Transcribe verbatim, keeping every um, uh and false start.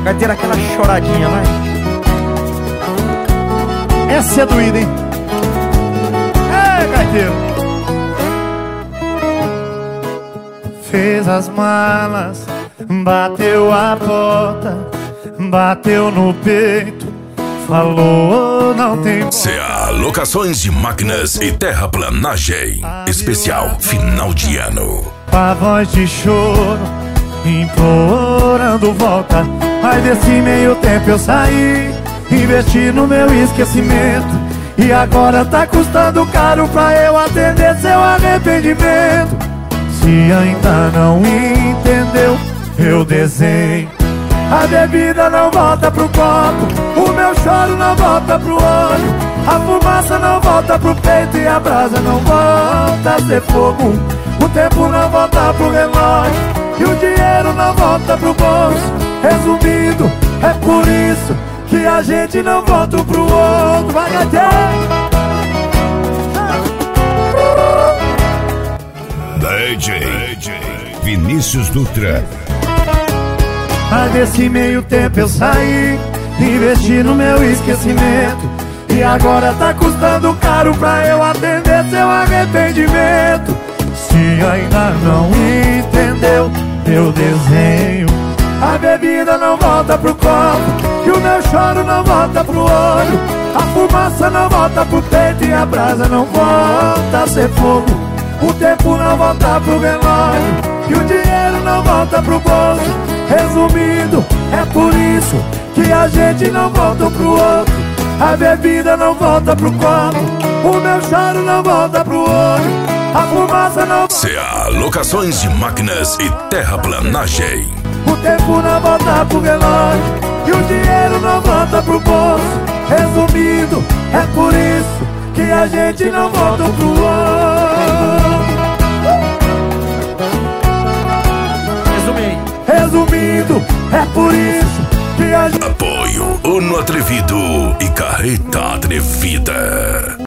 Carteira, aquela choradinha, vai. Essa é doída, hein? É, carteiro. Fez as malas, bateu a porta, bateu no peito, falou não tem... C A Locações de Máquinas e Terraplanagem. Especial final de ano. Com a voz de choro, implorando volta. Mas desse meio tempo eu saí, investi no meu esquecimento. E agora tá custando caro pra eu atender seu arrependimento. Se ainda não entendeu, eu desenho. A bebida não volta pro copo, o meu choro não volta pro olho, a fumaça não volta pro peito e a brasa não volta a ser fogo. O tempo não volta pro relógio e o dinheiro não volta pro bolso. Resumindo, é por isso que a gente não volta um pro outro. Vai, gatinho! D J Vinícius Dutra. Mas desse meio tempo eu saí, investi no meu esquecimento. E agora tá custando caro pra eu atender seu arrependimento. Se ainda não entendeu, eu desenho. A bebida não volta pro copo e o meu choro não volta pro olho, a fumaça não volta pro peito e a brasa não volta a ser fogo. O tempo não volta pro relógio e o dinheiro não volta pro bolso. Resumindo, é por isso que a gente não volta um pro outro. A bebida não volta pro copo, o meu choro não volta pro olho, a fumaça não volta... C A Locações de Máquinas e Terraplanagem. O tempo não volta pro relógio e o dinheiro não volta pro bolso. Resumindo, é por isso que a gente não volta um pro outro. Resumindo, é por isso que a gente... Apoio Uno Atrevido e Carreta Atrevida.